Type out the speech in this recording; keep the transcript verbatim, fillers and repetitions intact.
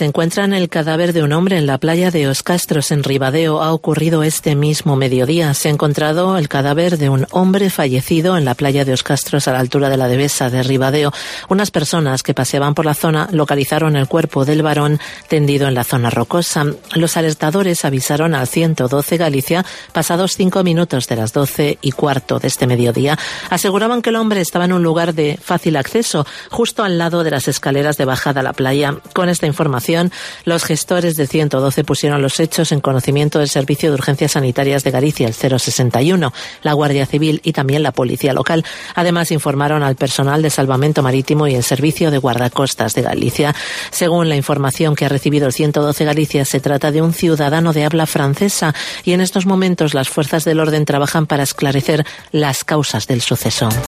Se encuentra el cadáver de un hombre en la playa de Os Castros, en Ribadeo. Ha ocurrido este mismo mediodía. Se ha encontrado el cadáver de un hombre fallecido en la playa de Os Castros, a la altura de la Devesa de Ribadeo. Unas personas que paseaban por la zona localizaron el cuerpo del varón tendido en la zona rocosa. Los alertadores avisaron al ciento doce Galicia pasados cinco minutos de las doce y cuarto de este mediodía. Aseguraban que el hombre estaba en un lugar de fácil acceso, justo al lado de las escaleras de bajada a la playa. Con esta información, los gestores del ciento doce pusieron los hechos en conocimiento del Servicio de Urgencias Sanitarias de Galicia, el cero sesenta y uno, la Guardia Civil y también la Policía Local. Además, informaron al personal de Salvamento Marítimo y el Servicio de Guardacostas de Galicia. Según la información que ha recibido el ciento doce Galicia, se trata de un ciudadano de habla francesa y en estos momentos las fuerzas del orden trabajan para esclarecer las causas del suceso.